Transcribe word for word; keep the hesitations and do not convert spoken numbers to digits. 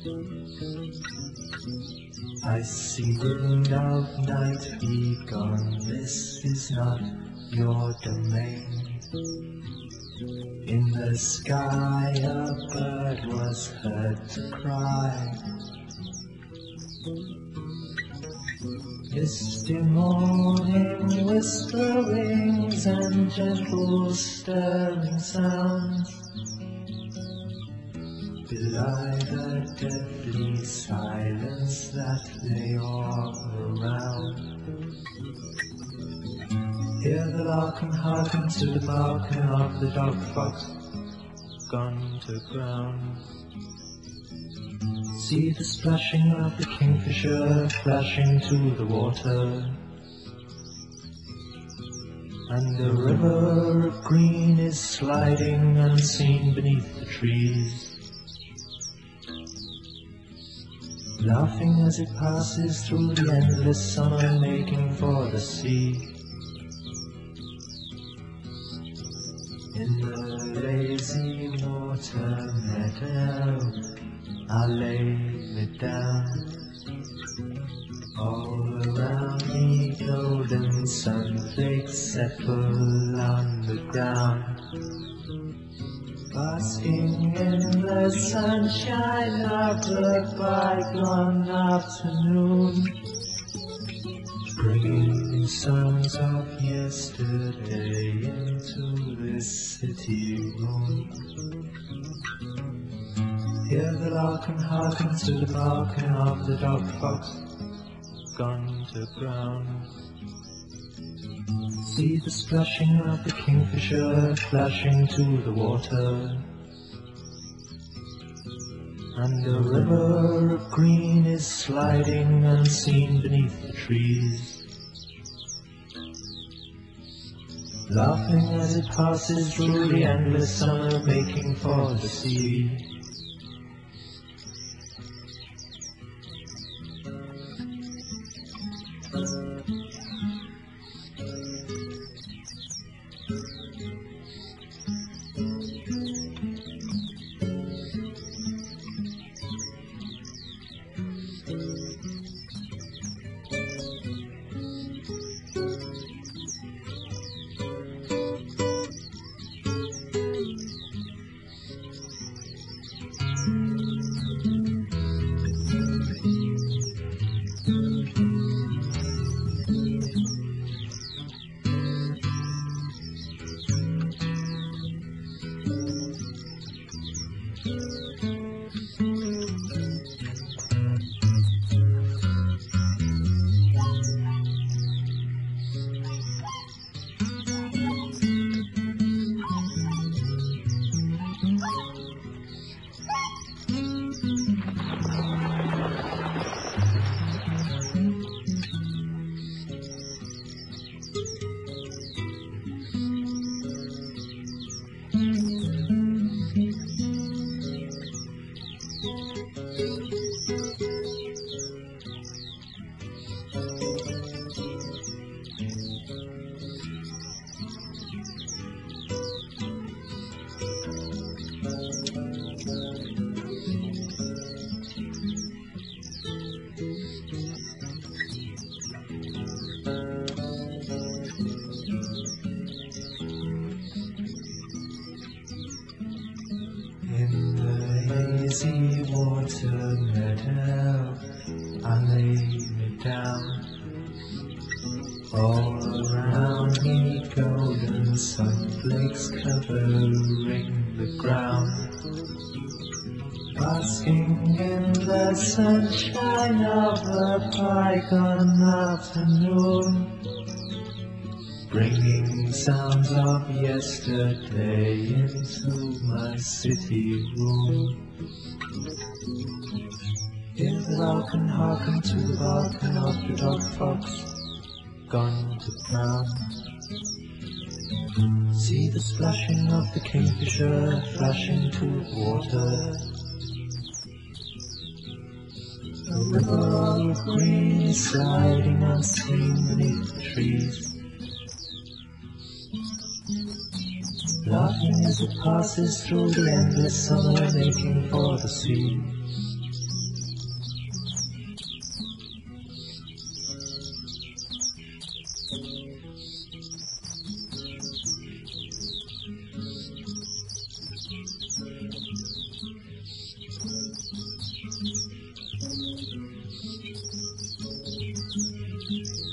I see wind of night, be gone, this is not your domain. In the sky a bird was heard to cry. Misty morning whisperings and gentle stirring sounds belie the deadly silence that lay all around. Hear the lark and hearken to the barking of the dog fox gone to ground. See the splashing of the kingfisher flashing to the water, and the river of green is sliding unseen beneath the trees, laughing as it passes through the endless summer, making for the sea. In the lazy water meadow I lay me down. All around me golden sunflakes settle on the ground, basking in the sunshine of the bygone afternoon, bringing sounds of yesterday into this city room. Hear the lark and hearken to the barking of the dog fox gone to ground. See the splashing of the kingfisher flashing to the water, and the river of green is sliding unseen beneath the trees, laughing as it passes through the endless summer, making for the sea. Lazy water meadow, I lay me down. All around me golden sunflakes covering the ground, basking in the sunshine of a bygone afternoon, bringing sounds of yesterday into my city room. Hear the lark and hearken to the barking of the dog fox gone to ground. See the splashing of the kingfisher flashing to the water, the river of green sliding unseen beneath the trees, laughing as it passes through the endless summer, making for the sea. you.